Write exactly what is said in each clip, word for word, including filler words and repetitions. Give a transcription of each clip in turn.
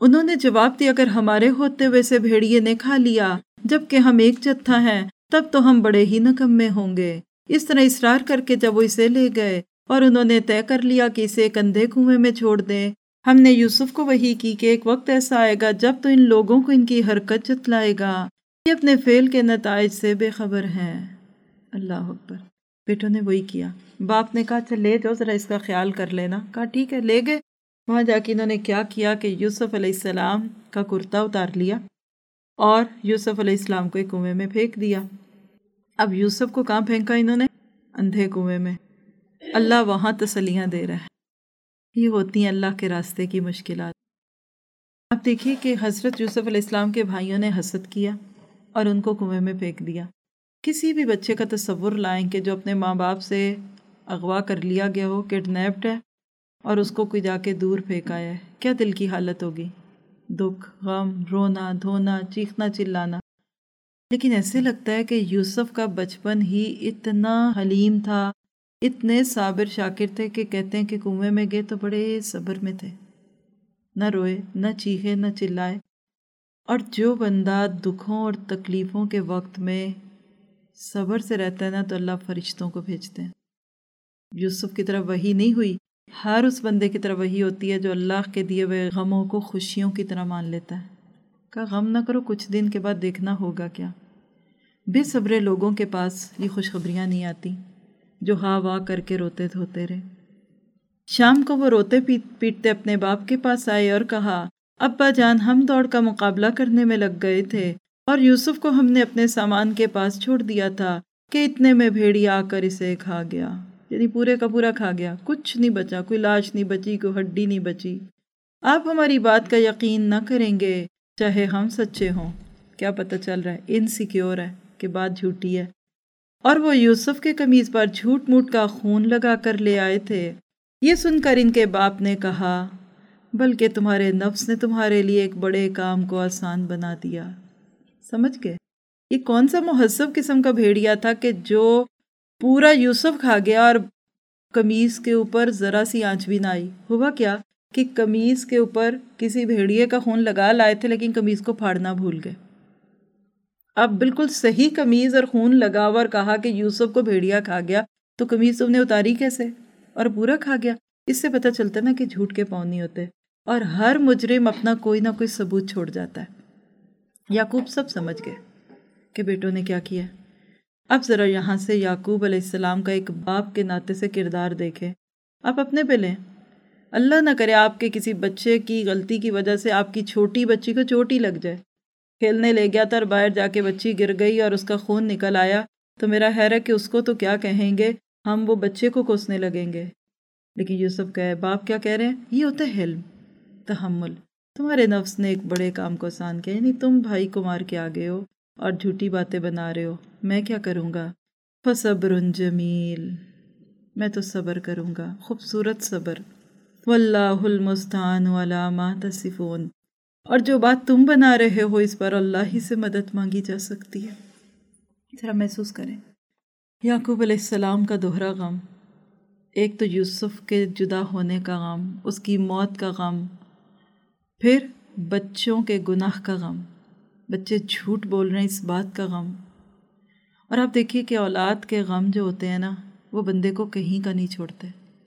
انہوں نے جواب دیا اگر ہمارے ہوتے ہوئے سے بھیڑیے نے کھا لیا جبکہ ہم ایک جتھا ہیں تب تو ہم بڑے ہی نکمے ہوں گے۔ اس طرح اصرار کر کے جب وہ اسے لے گئے اور انہوں نے طے کر لیا کہ اسے ایک اندھے کنویں میں چھوڑ دیں، ہم نے یوسف کو وحی کی کہ ایک وقت ایسا آئے گا جب تو ان لوگوں کو ان کی حرکت جتلائے گا، یہ اپنے فعل کے نتائج سے بے خبر ہیں۔ اللہ اکبر۔ بیٹوں نے وہی کیا۔ باپ نے کہا چل لے جاؤ ذرا اس کا خیال کر لینا، کہا ٹھیک ہے، لے گئے۔ وہاں جا کے انہوں نے کیا کیا کہ یوسف علیہ السلام کا کرتا اتار لیا اور یوسف علیہ السلام کو ایک کنویں میں پھینک دیا۔ اب یوسف کو کہاں پھینکا انہوں نے؟ اندھے کنویں میں۔ اللہ وہاں تسلیاں دے رہا ہے۔ یہ ہوتی ہیں اللہ کے راستے کی مشکلات۔ اب دیکھیے کہ حضرت یوسف علیہ السلام کے بھائیوں نے حسد کیا اور ان کو کنویں میں پھینک دیا۔ کسی بھی بچے کا تصور لائیں کہ جو اپنے ماں باپ سے اغوا کر لیا گیا ہو، کڈنیپڈ ہے، اور اس کو کوئی جا کے دور پھینکا ہے، کیا دل کی حالت ہوگی؟ دکھ، غم، رونا دھونا، چیخنا چلانا۔ لیکن ایسے لگتا ہے کہ یوسف کا بچپن ہی اتنا حلیم تھا، اتنے صابر شاکر تھے کہ کہتے ہیں کہ کنویں میں گئے تو بڑے صبر میں تھے، نہ روئے، نہ چیخے، نہ چلائے۔ اور جو بندہ دکھوں اور تکلیفوں کے وقت میں صبر سے رہتا ہے نا تو اللہ فرشتوں کو بھیجتے ہیں۔ یوسف کی طرف وحی نہیں ہوئی، ہر اس بندے کی طرف وحی ہوتی ہے جو اللہ کے دیے ہوئے غموں کو خوشیوں کی طرح مان لیتا ہے۔ کہا غم نہ کرو، کچھ دن کے بعد دیکھنا ہوگا کیا۔ بے صبرے لوگوں کے پاس یہ خوشخبریاں نہیں آتی جو ہاں واہ کر کے روتے دھوتے رہے۔ شام کو وہ روتے پیٹتے اپنے باپ کے پاس آئے اور کہا ابا جان، ہم دوڑ کا مقابلہ کرنے میں لگ گئے تھے اور یوسف کو ہم نے اپنے سامان کے پاس چھوڑ دیا تھا کہ اتنے میں بھیڑیا آ کر اسے کھا گیا۔ یعنی پورے کا پورا کھا گیا، کچھ نہیں بچا، کوئی لاش نہیں بچی، کوئی ہڈی نہیں بچی۔ آپ ہماری بات کا یقین نہ کریں گے چاہے ہم سچے ہوں۔ کیا پتہ چل رہا ہے؟ انسیکیور ہے کہ بات جھوٹی ہے۔ اور وہ یوسف کے قمیض پر جھوٹ موٹ کا خون لگا کر لے آئے تھے۔ یہ سن کر ان کے باپ نے کہا بلکہ تمہارے نفس نے تمہارے لیے ایک بڑے کام کو آسان بنا دیا۔ سمجھ گئے؟ یہ کون سا مہذب قسم کا بھیڑیا تھا کہ جو پورا یوسف کھا گیا اور قمیض کے اوپر ذرا سی آنچ بھی نہ آئی۔ ہوا کیا کہ قمیض کے اوپر کسی بھیڑیے کا خون لگا لائے تھے لیکن قمیض کو پھاڑنا بھول گئے۔ اب بالکل صحیح قمیض اور خون لگا ہوا اور کہا کہ یوسف کو بھیڑیا کھا گیا تو قمیض تم نے اتاری کیسے اور پورا کھا گیا؟ اس سے پتہ چلتا نا کہ جھوٹ کے پاؤں نہیں ہوتے، اور ہر مجرم اپنا کوئی نہ کوئی ثبوت چھوڑ جاتا ہے۔ یعقوب سب سمجھ گئے کہ بیٹوں نے کیا کیا۔ اب ذرا یہاں سے یعقوب علیہ السلام کا ایک باپ کے ناطے سے کردار دیکھیں۔ آپ اپنے پہ لیں، اللہ نہ کرے آپ کے کسی بچے کی غلطی کی وجہ سے آپ کی چھوٹی بچی کو چوٹ ہی لگ جائے۔ کھیلنے لے گیا تھا اور باہر جا کے بچی گر گئی اور اس کا خون نکل آیا تو میرا خیر ہے کہ اس کو تو کیا کہیں گے، ہم وہ بچے کو کوسنے لگیں گے۔ لیکن یوسف کہے باپ کیا کہہ رہے ہیں؟ یہ ہوتا ہے حلم، تحمل۔ تمہارے نفس نے ایک بڑے کام کو آسان کیا، یعنی تم بھائی کو مار کے آگے ہو اور جھوٹی باتیں بنا رہے ہو، میں کیا کروں گا؟ فصبر جمیل، میں تو صبر کروں گا، خوبصورت صبر۔ واللہ المستعان علی ما تصفون، اور جو بات تم بنا رہے ہو اس پر اللہ ہی سے مدد مانگی جا سکتی ہے۔ ذرا محسوس کریں یعقوب علیہ السلام کا دوہرا غم، ایک تو یوسف کے جدا ہونے کا غم، اس کی موت کا غم، پھر بچوں کے گناہ کا غم، بچے جھوٹ بول رہے ہیں اس بات کا غم۔ اور آپ دیکھیے کہ اولاد کے غم جو ہوتے ہیں نا وہ بندے کو کہیں کا نہیں چھوڑتے۔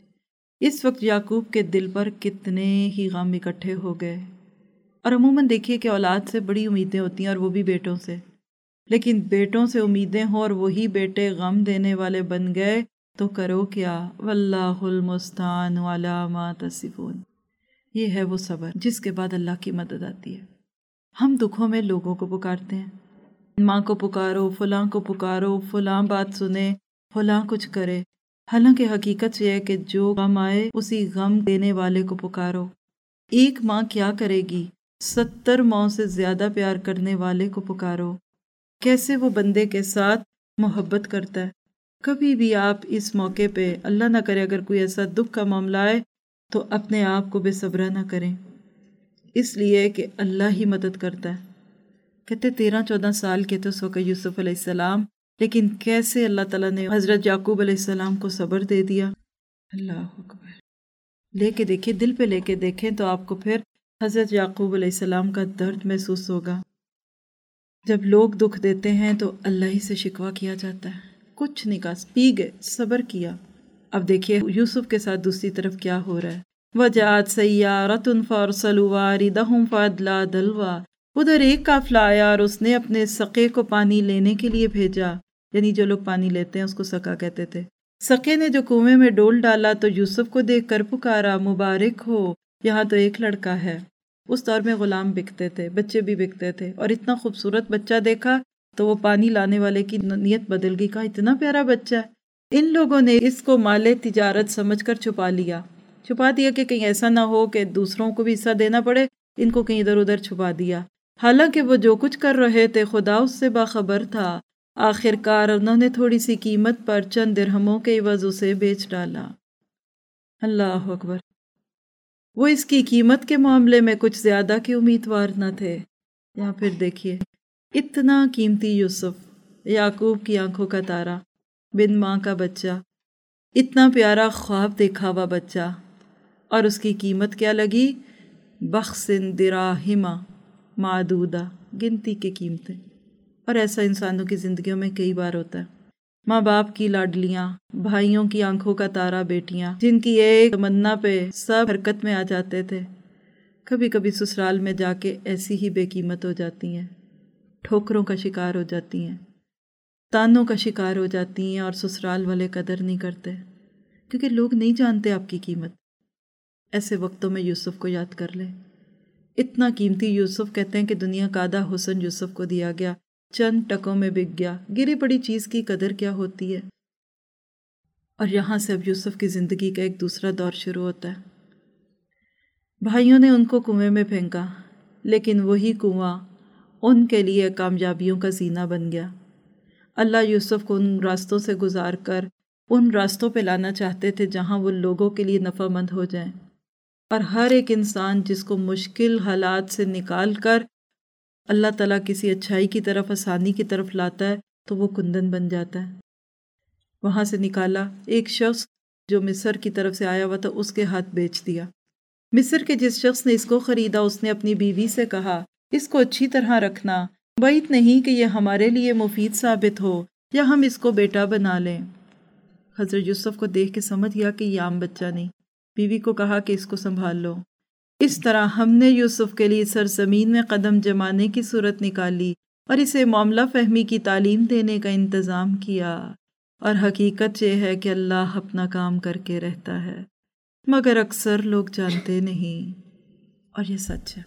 اس وقت یعقوب کے دل پر کتنے ہی غم اکٹھے ہو گئے۔ اور عموماً دیکھیے کہ اولاد سے بڑی امیدیں ہوتی ہیں اور وہ بھی بیٹوں سے، لیکن بیٹوں سے امیدیں ہوں اور وہی بیٹے غم دینے والے بن گئے تو کرو کیا؟ واللہ المستعان علی ما تصفون۔ یہ ہے وہ صبر جس کے بعد اللہ کی مدد آتی ہے۔ ہم دکھوں میں لوگوں کو پکارتے ہیں، ماں کو پکارو، فلاں کو پکارو، فلاں بات سنے، فلاں کچھ کرے، حالانکہ حقیقت یہ ہے کہ جو غم آئے اسی غم دینے والے کو پکارو۔ ایک ماں کیا کرے گی؟ ستر ماں سے زیادہ پیار کرنے والے کو پکارو۔ کیسے وہ بندے کے ساتھ محبت کرتا ہے۔ کبھی بھی آپ اس موقع پہ اللہ نہ کرے اگر کوئی ایسا دکھ کا معاملہ آئے تو اپنے آپ کو بے صبرا نہ کریں، اس لیے کہ اللہ ہی مدد کرتا ہے۔ کہتے تیرہ چودہ سال کے تھے اس وقت یوسف علیہ السلام، لیکن کیسے اللہ تعالیٰ نے حضرت یعقوب علیہ السلام کو صبر دے دیا۔ اللہ اکبر۔ لے کے دیکھیں، دل پہ لے کے دیکھیں تو آپ کو پھر حضرت یعقوب علیہ السلام کا درد محسوس ہوگا۔ جب لوگ دکھ دیتے ہیں تو اللہ ہی سے شکوہ کیا جاتا ہے، کچھ نہیں کہا، پی گئے، صبر کیا۔ اب دیکھیے یوسف کے ساتھ دوسری طرف کیا ہو رہا ہے۔ وَجَاءَتْ سَيَّارَةٌ فَأَرْسَلُوا وَارِدَهُمْ فَأَدْلَىٰ دَلْوَىٰ، ادھر ایک قافلہ آیا اور اس نے اپنے سقے کو پانی لینے کے لیے بھیجا، یعنی جو لوگ پانی لیتے ہیں اس کو سقا کہتے تھے۔ سقے نے جو کنویں میں ڈول ڈالا تو یوسف کو دیکھ کر پکارا، مبارک ہو، یہاں تو ایک لڑکا ہے۔ اس دور میں غلام بکتے تھے، بچے بھی بکتے تھے، اور اتنا خوبصورت بچہ دیکھا تو وہ پانی لانے والے کی نیت بدل گئی، کہا اتنا پیارا بچہ ہے۔ ان لوگوں نے اس کو مال تجارت سمجھ کر چھپا لیا چھپا دیا کہ کہیں ایسا نہ ہو کہ دوسروں کو بھی حصہ دینا پڑے، ان کو کہیں ادھر ادھر چھپا دیا۔ حالانکہ وہ جو کچھ کر رہے تھے خدا اس سے باخبر تھا۔ آخر کار انہوں نے تھوڑی سی قیمت پر چند درہموں کے عوض اسے بیچ ڈالا۔ اللہ اکبر! وہ اس کی قیمت کے معاملے میں کچھ زیادہ کے امیدوار نہ تھے۔ یہاں پھر دیکھیے اتنا قیمتی یوسف، یعقوب کی آنکھوں کا تارا، بن ماں کا بچہ، اتنا پیارا خواب دیکھا ہوا بچہ، اور اس کی قیمت کیا لگی؟ بخس دراہما معدودہ، گنتی کی قیمتیں۔ اور ایسا انسانوں کی زندگیوں میں کئی بار ہوتا ہے۔ ماں باپ کی لاڈلیاں، بھائیوں کی آنکھوں کا تارا بیٹیاں، جن کی ایک تمنا پہ سب حرکت میں آ جاتے تھے، کبھی کبھی سسرال میں جا کے ایسی ہی بے قیمت ہو جاتی ہیں، ٹھوکروں کا شکار ہو جاتی ہیں، تانوں کا شکار ہو جاتی ہیں، اور سسرال والے قدر نہیں کرتے کیونکہ لوگ نہیں جانتے آپ کی قیمت۔ ایسے وقتوں میں یوسف کو یاد کر لیں۔ اتنا قیمتی یوسف، کہتے ہیں کہ دنیا کا آدھا حسن یوسف کو دیا گیا، چند ٹکوں میں بک گیا۔ گری پڑی چیز کی قدر کیا ہوتی ہے۔ اور یہاں سے اب یوسف کی زندگی کا ایک دوسرا دور شروع ہوتا ہے۔ بھائیوں نے ان کو کنویں میں پھینکا، لیکن وہی کنواں ان کے لیے کامیابیوں کا زینہ بن گیا۔ اللہ یوسف کو ان راستوں سے گزار کر ان راستوں پہ لانا چاہتے تھے جہاں وہ لوگوں کے لیے نفع مند ہو جائیں، اور ہر ایک انسان جس کو مشکل حالات سے نکال کر اللہ تعالیٰ کسی اچھائی کی طرف، آسانی کی طرف لاتا ہے تو وہ کندن بن جاتا ہے۔ وہاں سے نکالا ایک شخص جو مصر کی طرف سے آیا ہوا تھا، اس کے ہاتھ بیچ دیا۔ مصر کے جس شخص نے اس کو خریدا، اس نے اپنی بیوی سے کہا اس کو اچھی طرح رکھنا، بعید نہیں کہ یہ ہمارے لیے مفید ثابت ہو یا ہم اس کو بیٹا بنا لیں۔ حضرت یوسف کو دیکھ کے سمجھ گیا کہ یہ عام بچہ نہیں، بیوی کو کہا کہ اس کو سنبھال لو۔ اس طرح ہم نے یوسف کے لیے سرزمین میں قدم جمانے کی صورت نکالی اور اسے معاملہ فہمی کی تعلیم دینے کا انتظام کیا، اور حقیقت یہ ہے کہ اللہ اپنا کام کر کے رہتا ہے، مگر اکثر لوگ جانتے نہیں، اور یہ سچ ہے۔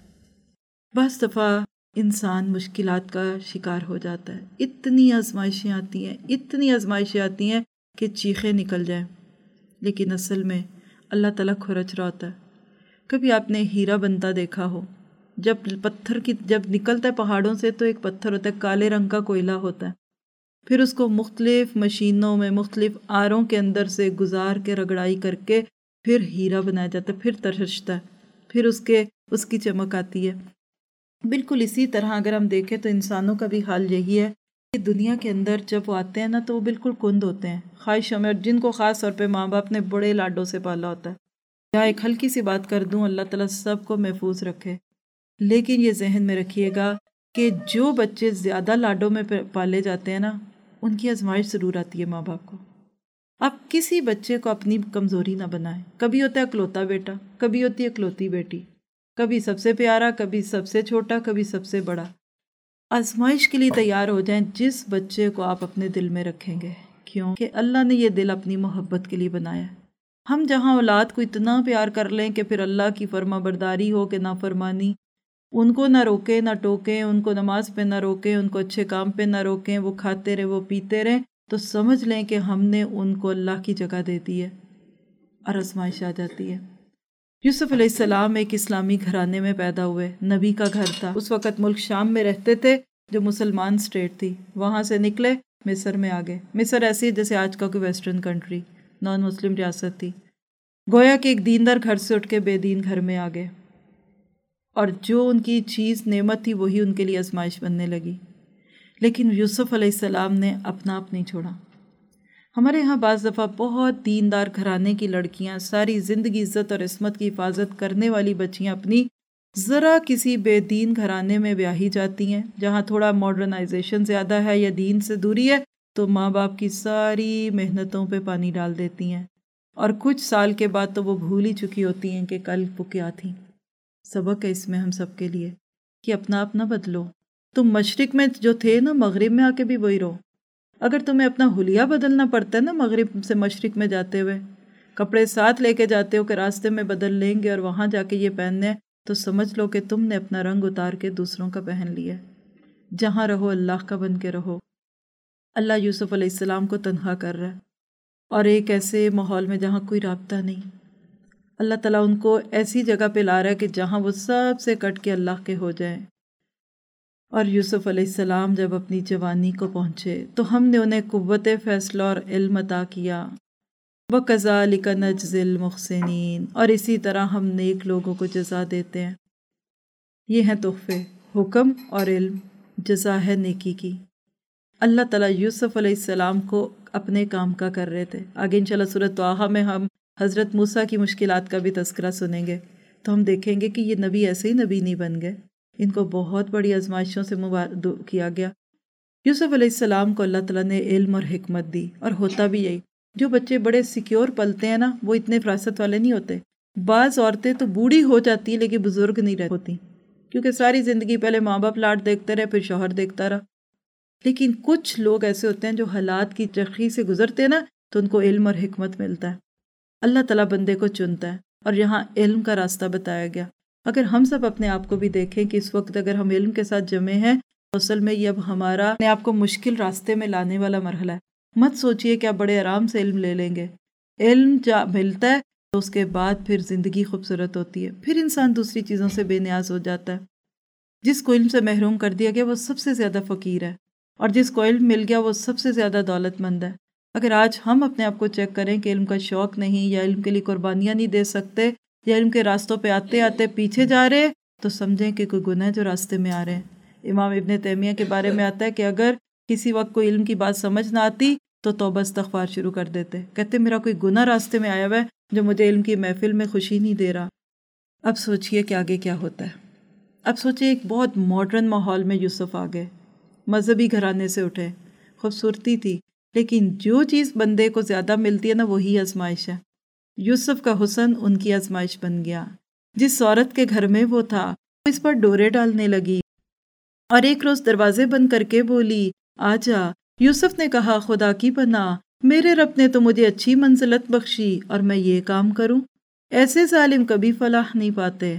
بعض دفعہ انسان مشکلات کا شکار ہو جاتا ہے، اتنی آزمائشیں آتی ہیں اتنی آزمائشیں آتی ہیں کہ چیخیں نکل جائیں، لیکن اصل میں اللہ تعالیٰ کھرچ رہا ہوتا ہے۔ کبھی آپ نے ہیرا بنتا دیکھا ہو، جب پتھر کی جب نکلتا ہے پہاڑوں سے تو ایک پتھر ہوتا ہے، کالے رنگ کا کوئلہ ہوتا ہے، پھر اس کو مختلف مشینوں میں مختلف آروں کے اندر سے گزار کے رگڑائی کر کے پھر ہیرا بنایا جاتا ہے، پھر ترشتا ہے، پھر اس کے اس کی چمک آتی ہے۔ بالکل اسی طرح اگر ہم دیکھیں تو انسانوں کا بھی حال یہی ہے کہ دنیا کے اندر جب وہ آتے ہیں نا تو وہ بالکل کند ہوتے ہیں، خواہشوں میں، اور جن کو خاص طور پہ ماں باپ نے بڑے لاڈوں سے پالا ہوتا ہے۔ یہاں ایک ہلکی سی بات کر دوں، اللہ تعالیٰ سب کو محفوظ رکھے، لیکن یہ ذہن میں رکھیے گا کہ جو بچے زیادہ لاڈوں میں پالے جاتے ہیں نا، ان کی آزمائش ضرور آتی ہے ماں باپ کو۔ آپ کسی بچے کو اپنی کمزوری نہ بنائیں، کبھی ہوتا ہے اکلوتا بیٹا، کبھی ہوتی ہے اکلوتی بیٹی، کبھی سب سے پیارا، کبھی سب سے چھوٹا، کبھی سب سے بڑا۔ آزمائش کے لیے تیار ہو جائیں جس بچے کو آپ اپنے دل میں رکھیں گے، کیوں کہ اللہ نے یہ دل اپنی محبت کے لیے بنایا ہے۔ ہم جہاں اولاد کو اتنا پیار کر لیں کہ پھر اللہ کی فرما برداری ہو کہ نافرمانی، ان کو نہ روکیں نہ ٹوکیں، ان کو نماز پہ نہ روکیں، ان کو اچھے کام پہ نہ روکیں، وہ کھاتے رہے وہ پیتے رہیں، تو سمجھ لیں کہ ہم نے ان کو اللہ کی جگہ دے دی ہے اور آزمائش آ جاتی ہے۔ یوسف علیہ السلام ایک اسلامی گھرانے میں پیدا ہوئے، نبی کا گھر تھا۔ اس وقت ملک شام میں رہتے تھے جو مسلمان سٹیٹ تھی، وہاں سے نکلے مصر میں آ گئے۔ مصر ایسی جیسے آج کا کوئی ویسٹرن کنٹری، نان مسلم ریاست تھی۔ گویا کہ ایک دیندار گھر سے اٹھ کے بے دین گھر میں آ گئے، اور جو ان کی چیز نعمت تھی وہی ان کے لیے آزمائش بننے لگی۔ لیکن یوسف علیہ السلام نے اپنا آپ نہیں چھوڑا۔ ہمارے ہاں بعض دفعہ بہت دیندار گھرانے کی لڑکیاں، ساری زندگی عزت اور عصمت کی حفاظت کرنے والی بچیاں اپنی ذرا کسی بے دین گھرانے میں بیاہی جاتی ہیں جہاں تھوڑا ماڈرنائزیشن زیادہ ہے یا دین سے دوری ہے تو ماں باپ کی ساری محنتوں پہ پانی ڈال دیتی ہیں، اور کچھ سال کے بعد تو وہ بھول ہی چکی ہوتی ہیں کہ کل وہ کیا تھیں۔ سبق ہے اس میں ہم سب کے لیے کہ اپنا اپنا بدلو۔ تم مشرق میں جو تھے نا، مغرب میں آ کے بھی وہی رہو۔ اگر تمہیں اپنا حلیہ بدلنا پڑتا ہے نا مغرب سے مشرق میں جاتے ہوئے، کپڑے ساتھ لے کے جاتے ہو کہ راستے میں بدل لیں گے اور وہاں جا کے یہ پہننے، تو سمجھ لو کہ تم نے اپنا رنگ اتار کے دوسروں کا پہن لیا۔ جہاں رہو اللہ کا بن کے رہو۔ اللہ یوسف علیہ السلام کو تنہا کر رہا ہے، اور ایک ایسے ماحول میں جہاں کوئی رابطہ نہیں۔ اللہ تعالیٰ ان کو ایسی جگہ پہ لا رہا ہے کہ جہاں وہ سب سے کٹ کے اللہ کے ہو جائیں۔ اور یوسف علیہ السلام جب اپنی جوانی کو پہنچے تو ہم نے انہیں قوت فیصلہ اور علم عطا کیا۔ وَكَذَلِكَ نَجْزِي الْمُحْسِنِينَ، اور اسی طرح ہم نیک لوگوں کو جزا دیتے ہیں۔ یہ ہیں تحفے، حکم اور علم، جزا ہے نیکی کی۔ اللہ تعالیٰ یوسف علیہ السلام کو اپنے کام کا کر رہے تھے۔ آگے انشاءاللہ سورۃ طٰہٰ میں ہم حضرت موسیٰ کی مشکلات کا بھی تذکرہ سنیں گے، تو ہم دیکھیں گے کہ یہ نبی ایسے ہی نبی نہیں بن گئے، ان کو بہت بڑی آزمائشوں سے مبارک کیا گیا۔ یوسف علیہ السلام کو اللہ تعالیٰ نے علم اور حکمت دی، اور ہوتا بھی یہی۔ جو بچے بڑے سیکیور پلتے ہیں نا، وہ اتنے فراست والے نہیں ہوتے۔ بعض عورتیں تو بوڑھی ہو جاتی ہیں لیکن بزرگ نہیں رہ ہوتی، کیونکہ ساری زندگی پہلے ماں باپ لاڈ دیکھتے رہے، پھر شوہر دیکھتا رہا۔ لیکن کچھ لوگ ایسے ہوتے ہیں جو حالات کی چرخی سے گزرتے ہیں نا، تو ان کو علم اور حکمت ملتا ہے۔ اللہ تعالیٰ بندے کو چنتا ہے، اور یہاں علم کا راستہ بتایا گیا۔ اگر ہم سب اپنے آپ کو بھی دیکھیں کہ اس وقت اگر ہم علم کے ساتھ جمے ہیں، تو اصل میں یہ اب ہمارا اپنے آپ کو مشکل راستے میں لانے والا مرحلہ ہے۔ مت سوچئے کہ آپ بڑے آرام سے علم لے لیں گے۔ علم جا ملتا ہے تو اس کے بعد پھر زندگی خوبصورت ہوتی ہے، پھر انسان دوسری چیزوں سے بے نیاز ہو جاتا ہے۔ جس کو علم سے محروم کر دیا گیا وہ سب سے زیادہ فقیر ہے، اور جس کو علم مل گیا وہ سب سے زیادہ دولت مند ہے۔ اگر آج ہم اپنے آپ کو چیک کریں کہ علم کا شوق نہیں، یا علم کے لیے قربانیاں نہیں دے سکتے، یا علم کے راستوں پہ آتے آتے پیچھے جا رہے، تو سمجھیں کہ کوئی گناہ ہے جو راستے میں آ رہے ہیں۔ امام ابن تیمیہ کے بارے میں آتا ہے کہ اگر کسی وقت کوئی علم کی بات سمجھ نہ آتی تو توبہ استغفار شروع کر دیتے، کہتے میرا کوئی گناہ راستے میں آیا ہوا ہے جو مجھے علم کی محفل میں خوشی نہیں دے رہا۔ اب سوچئے کہ آگے کیا ہوتا ہے۔ اب سوچئے ایک بہت ماڈرن ماحول میں یوسف آ گئے، مذہبی گھرانے سے اٹھے، خوبصورتی تھی، لیکن جو چیز بندے کو زیادہ ملتی ہے نا وہی آزمائش ہے۔ یوسف کا حسن ان کی آزمائش بن گیا۔ جس عورت کے گھر میں وہ تھا وہ اس پر ڈورے ڈالنے لگی، اور ایک روز دروازے بند کر کے بولی آجا۔ یوسف نے کہا خدا کی پناہ، میرے رب نے تو مجھے اچھی منزلت بخشی اور میں یہ کام کروں؟ ایسے ظالم کبھی فلاح نہیں پاتے۔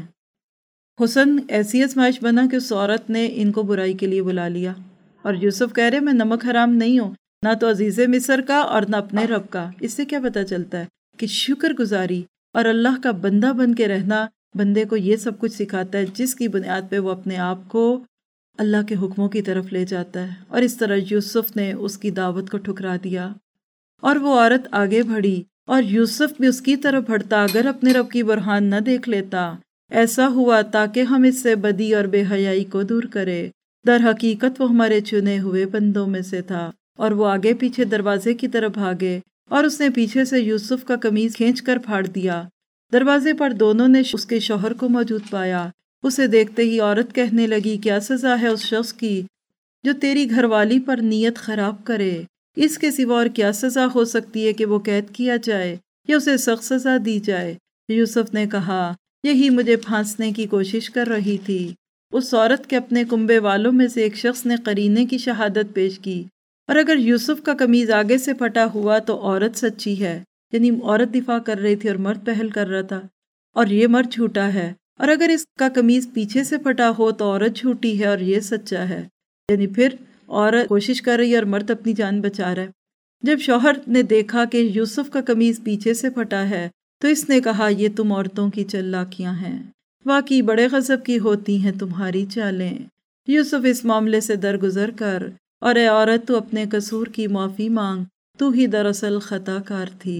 حسن ایسی آزمائش بنا کہ اس عورت نے ان کو برائی کے لیے بلا لیا، اور یوسف کہہ رہے میں نمک حرام نہیں ہوں، نہ تو عزیز مصر کا اور نہ اپنے رب کا۔ اس سے کیا پتہ چلتا ہے کہ شکر گزاری اور اللہ کا بندہ بن کے رہنا بندے کو یہ سب کچھ سکھاتا ہے، جس کی بنیاد پہ وہ اپنے آپ کو اللہ کے حکموں کی طرف لے جاتا ہے۔ اور اس طرح یوسف نے اس کی دعوت کو ٹھکرا دیا، اور وہ عورت آگے بڑھی، اور یوسف بھی اس کی طرف بڑھتا اگر اپنے رب کی برہان نہ دیکھ لیتا۔ ایسا ہوا تاکہ ہم اس سے بدی اور بے حیائی کو دور کرے۔ در حقیقت وہ ہمارے چنے ہوئے بندوں میں سے تھا۔ اور وہ آگے پیچھے دروازے کی طرف بھاگے، اور اس نے پیچھے سے یوسف کا قمیض کھینچ کر پھاڑ دیا۔ دروازے پر دونوں نے اس کے شوہر کو موجود پایا۔ اسے دیکھتے ہی عورت کہنے لگی کیا سزا ہے اس شخص کی جو تیری گھر والی پر نیت خراب کرے؟ اس کے سوا اور کیا سزا ہو سکتی ہے کہ وہ قید کیا جائے یا اسے سخت سزا دی جائے؟ یوسف نے کہا یہی مجھے پھانسنے کی کوشش کر رہی تھی۔ اس عورت کے اپنے کنبے والوں میں سے ایک شخص نے قرینے کی شہادت پیش کی، اور اگر یوسف کا قمیض آگے سے پھٹا ہوا تو عورت سچی ہے، یعنی عورت دفاع کر رہی تھی اور مرد پہل کر رہا تھا، اور یہ مرد جھوٹا ہے۔ اور اگر اس کا قمیض پیچھے سے پھٹا ہو تو عورت جھوٹی ہے اور یہ سچا ہے، یعنی پھر عورت کوشش کر رہی ہے اور مرد اپنی جان بچا رہا ہے۔ جب شوہر نے دیکھا کہ یوسف کا قمیض پیچھے سے پھٹا ہے تو اس نے کہا یہ تم عورتوں کی چالاکیاں ہیں، واقعی بڑے غضب کی ہوتی ہیں تمہاری چالیں۔ یوسف اس معاملے سے درگزر کر، اور اے عورت تو اپنے قصور کی معافی مانگ، تو ہی دراصل خطا کار تھی۔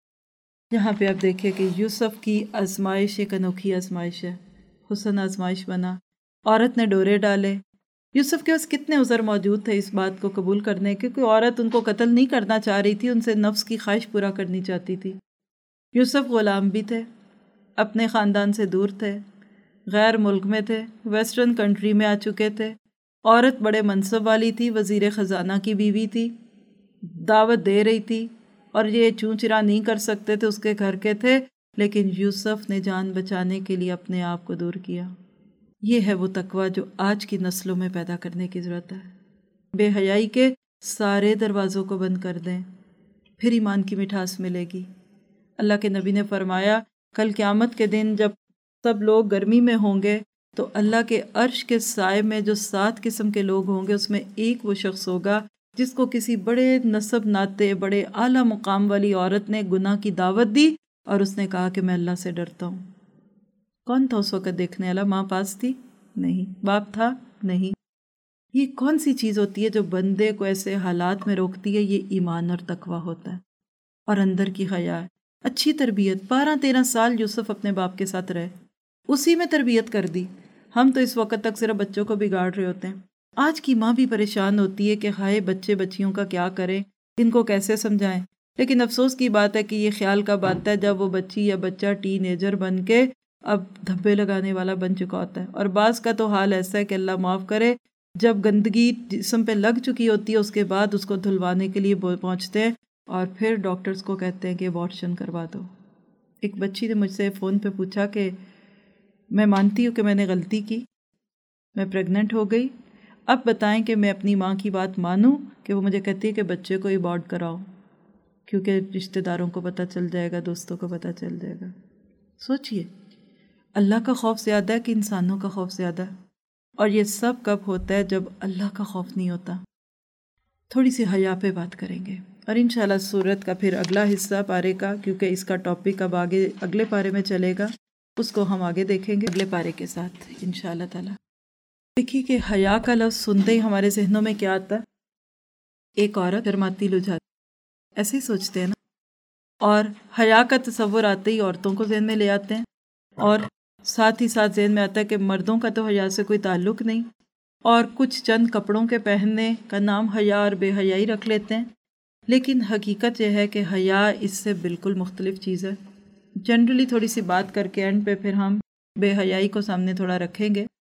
یہاں پہ آپ دیکھیں کہ یوسف کی آزمائش ایک انوکھی آزمائش ہے، حسن آزمائش بنا۔ عورت نے ڈورے ڈالے۔ یوسف کے پاس کتنے عذر موجود تھے اس بات کو قبول کرنے کے، کوئی عورت ان کو قتل نہیں کرنا چاہ رہی تھی، ان سے نفس کی خواہش پورا کرنی چاہتی تھی۔ یوسف غلام بھی تھے، اپنے خاندان سے دور تھے، غیر ملک میں تھے، ویسٹرن کنٹری میں آ چکے تھے، عورت بڑے منصب والی تھی، وزیر خزانہ کی بیوی تھی، دعوت دے رہی تھی اور یہ چوں چرا نہیں کر سکتے تھے، اس کے گھر کے تھے، لیکن یوسف نے جان بچانے کے لیے اپنے آپ کو دور کیا۔ یہ ہے وہ تقوی جو آج کی نسلوں میں پیدا کرنے کی ضرورت ہے۔ بے حیائی کے سارے دروازوں کو بند کر دیں، پھر ایمان کی مٹھاس ملے گی۔ اللہ کے نبی نے فرمایا کل قیامت کے دن جب سب لوگ گرمی میں ہوں گے تو اللہ کے عرش کے سائے میں جو سات قسم کے لوگ ہوں گے اس میں ایک وہ شخص ہوگا جس کو کسی بڑے نسب ناتے بڑے اعلیٰ مقام والی عورت نے گناہ کی دعوت دی اور اس نے کہا کہ میں اللہ سے ڈرتا ہوں۔ کون تھا اس وقت دیکھنے والا؟ ماں پاس تھی؟ نہیں۔ باپ تھا؟ نہیں۔ یہ کون سی چیز ہوتی ہے جو بندے کو ایسے حالات میں روکتی ہے؟ یہ ایمان اور تقوی ہوتا ہے اور اندر کی حیا ہے۔ اچھی تربیت، بارہ تیرہ سال یوسف اپنے باپ کے ساتھ رہے، اسی میں تربیت کر دی۔ ہم تو اس وقت تک صرف بچوں کو بگاڑ رہے ہوتے ہیں۔ آج کی ماں بھی پریشان ہوتی ہے کہ ہائے بچے بچیوں کا کیا کریں، ان کو کیسے سمجھائیں، لیکن افسوس کی بات ہے کہ یہ خیال کب آتا ہے جب وہ بچی یا بچہ ٹین ایجر بن کے اب دھبے لگانے والا بن چکا ہوتا ہے۔ اور بعض کا تو حال ایسا ہے کہ اللہ معاف کرے، جب گندگی جسم پہ لگ چکی ہوتی ہے اس کے بعد اس کو دھلوانے کے لیے پہنچتے ہیں اور پھر ڈاکٹرز کو کہتے ہیں کہ ابارشن کروا دو۔ ایک بچی نے مجھ سے فون پہ پوچھا کہ میں مانتی ہوں کہ میں نے غلطی کی، میں پریگننٹ ہو گئی، اب بتائیں کہ میں اپنی ماں کی بات مانوں کہ وہ مجھے کہتی ہے کہ بچے کو ابارٹ کراؤ کیونکہ رشتہ داروں کو پتہ چل جائے گا، دوستوں کو پتہ چل جائے گا۔ سوچئے اللہ کا خوف زیادہ ہے کہ انسانوں کا خوف زیادہ ہے؟ اور یہ سب کب ہوتا ہے؟ جب اللہ کا خوف نہیں ہوتا۔ تھوڑی سی حیا پہ بات کریں گے اور انشاءاللہ سورت کا پھر اگلا حصہ پارے کا، کیونکہ اس کا ٹاپک اب آگے اگلے پارے میں چلے گا، اس کو ہم آگے دیکھیں گے اگلے پارے کے ساتھ انشاءاللہ تعالی۔ دیکھیے کہ حیا کا لفظ سنتے ہی ہمارے ذہنوں میں کیا آتا ہے؟ ایک عورت شرماتی لجاتی، ایسے ہی سوچتے ہیں نا؟ اور حیا کا تصور آتے ہی عورتوں کو ذہن میں لے آتے ہیں، اور ساتھ ہی ساتھ ذہن میں آتا ہے کہ مردوں کا تو حیا سے کوئی تعلق نہیں، اور کچھ چند کپڑوں کے پہننے کا نام حیا اور بے حیائی رکھ لیتے ہیں۔ لیکن حقیقت یہ ہے کہ حیا اس سے بالکل مختلف چیز ہے۔ جنرلی تھوڑی سی بات کر کے اینڈ پہ پھر ہم بے حیائی کو سامنے تھوڑا رکھیں گے۔